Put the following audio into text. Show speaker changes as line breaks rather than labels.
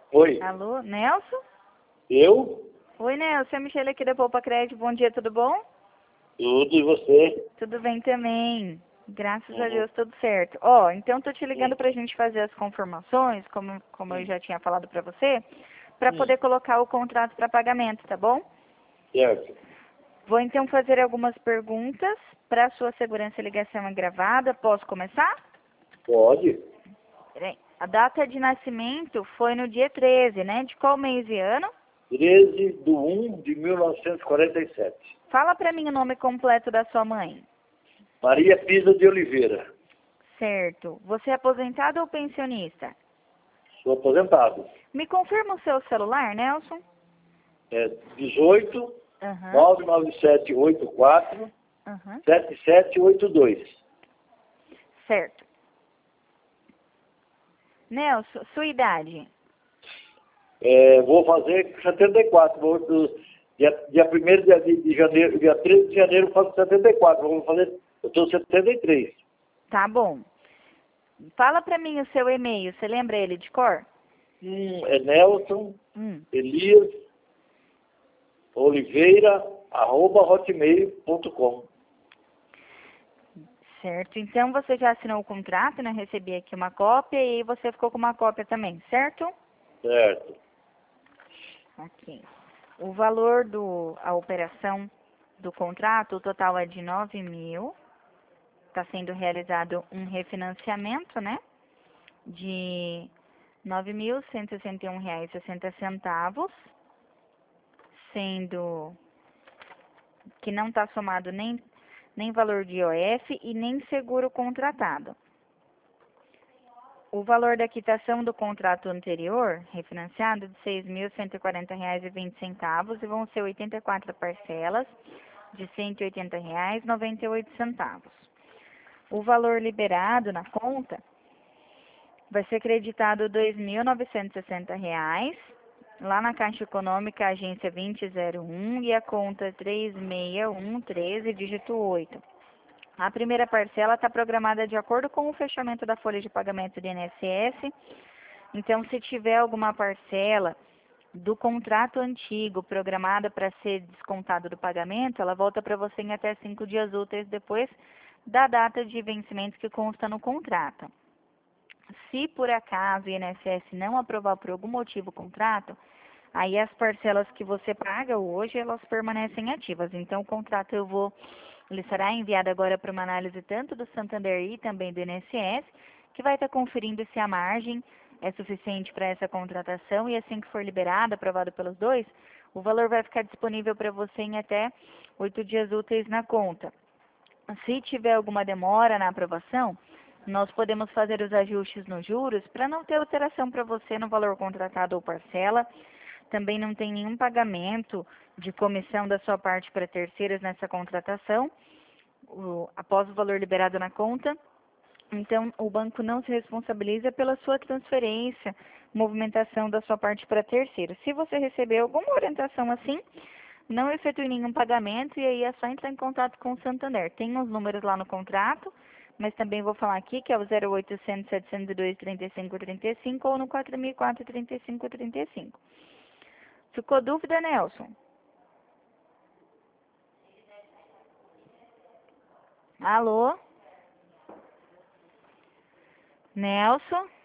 Oi,
Alô, Nelson?
eu?
Oi, Nelson, é a Michelle aqui da Poupa Crédito. Bom dia, tudo bom?
Tudo e você?
Tudo bem também. Graças a
Uhum.
Deus, tudo certo. Ó, então tô te ligando pra gente fazer as confirmações, como eu já tinha falado pra você, pra
Hum,
poder colocar o contrato pra pagamento, tá bom?
certo.
Vou então fazer algumas perguntas para sua segurança e ligação é gravada. Posso começar?
Pode.
Peraí. A data de nascimento foi no dia 13, né? De qual mês e ano?
13/1/1947.
Fala pra mim o nome completo da sua mãe.
Maria Pisa de Oliveira.
Certo. Você é aposentado ou pensionista?
Sou aposentado.
Me confirma o seu celular, Nelson?
É 18
Aham.
99784
Aham.
7782.
Certo. Nelson, sua idade?
Vou fazer 74. Dia 1º de janeiro, dia 13 de janeiro eu faço 74. Vou fazer, eu estou 73.
Tá bom. Fala pra mim o seu e-mail. Você lembra ele de cor?
É Nelson
Hum.
Elias Oliveira, @hotmail.com.
Certo. Então você já assinou o contrato, né? Recebi aqui uma cópia e você ficou com uma cópia também, certo?
Certo.
Ok. O valor a operação do contrato, o total é de 9.000. Está sendo realizado um refinanciamento, né? De R$ 9.161,60, sendo que não está somado nem valor de IOF e nem seguro contratado. O valor da quitação do contrato anterior, refinanciado, de R$ 6.140,20 e vão ser 84 parcelas de R$ 180,98. O valor liberado na conta vai ser creditado R$ 2.960, lá na Caixa Econômica, agência 2001 e a conta 36113, dígito 8. A primeira parcela está programada de acordo com o fechamento da folha de pagamento do INSS. Então, se tiver alguma parcela do contrato antigo programada para ser descontado do pagamento, ela volta para você em até 5 dias úteis depois da data de vencimento que consta no contrato. Se por acaso o INSS não aprovar por algum motivo o contrato, aí as parcelas que você paga hoje, elas permanecem ativas. Então, o contrato ele será enviado agora para uma análise tanto do Santander e também do INSS, que vai estar conferindo se a margem é suficiente para essa contratação e assim que for liberado, aprovado pelos dois, o valor vai ficar disponível para você em até 8 dias úteis na conta. Se tiver alguma demora na aprovação, nós podemos fazer os ajustes nos juros para não ter alteração para você no valor contratado ou parcela. Também não tem nenhum pagamento de comissão da sua parte para terceiros nessa contratação, após o valor liberado na conta. Então, o banco não se responsabiliza pela sua transferência, movimentação da sua parte para terceiro. Se você receber alguma orientação assim, não efetue nenhum pagamento e aí é só entrar em contato com o Santander. Tem os números lá no contrato, mas também vou falar aqui que é o 0800 702 3535 ou no 4004 3535. Ficou dúvida, Nelson? Alô? Nelson?